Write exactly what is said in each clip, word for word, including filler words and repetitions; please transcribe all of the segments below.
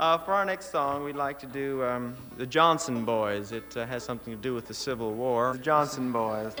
Uh, for our next song, we'd like to do um, the Johnson Boys. It uh, has something to do with the Civil War. The Johnson Boys.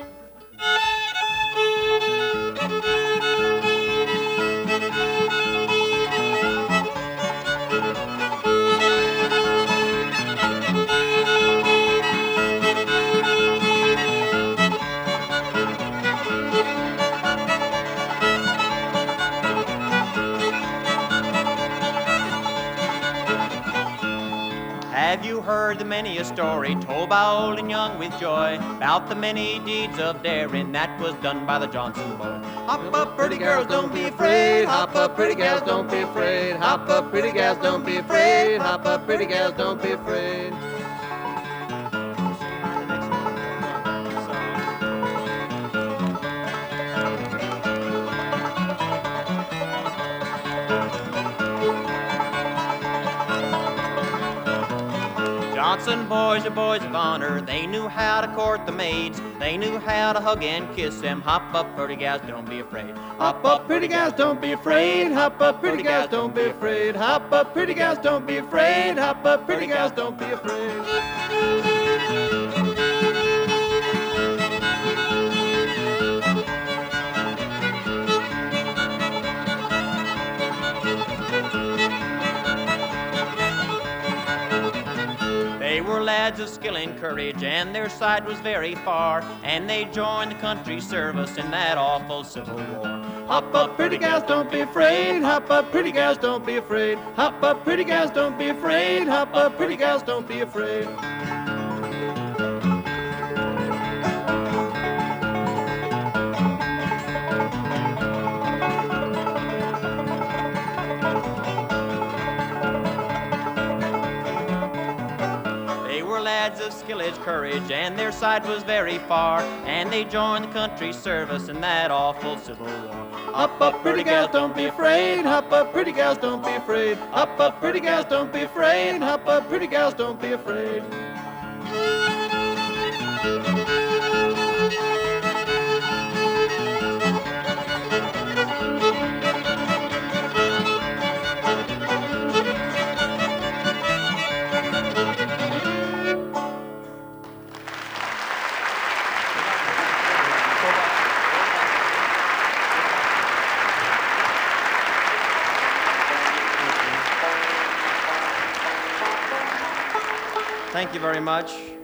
Have you heard the many a story told by old and young with joy about the many deeds of daring that was done by the Johnson boys? Hop up, pretty girls, don't be afraid. Hop up, pretty gals, don't be afraid. Hop up, pretty gals, don't be afraid. Hop up, pretty gals, don't be afraid. Johnson boys are boys of honor. They knew how to court the maids. They knew how to hug and kiss them. Hop up, pretty gals, don't be afraid. Hop up, pretty gals, don't be afraid. Hop up, pretty gals, don't be afraid. Hop up, pretty gals, don't be afraid. Hop up, pretty gals, don't be afraid. They were lads of skill and courage, and their side was very far, and they joined the country's service in that awful Civil War. Hop up, pretty gals, don't be afraid. Hop up, pretty gals, don't be afraid. Hop up, pretty gals, don't be afraid. Hop up, pretty gals, don't be afraid. Lads of skill and courage, and their side was very far, and they joined the country's service in that awful Civil War. Hop up, pretty gals, don't be afraid. Hop up, pretty gals, don't be afraid. Hop up, pretty gals, don't be afraid. Hop up, pretty gals, don't be afraid. Thank you very much.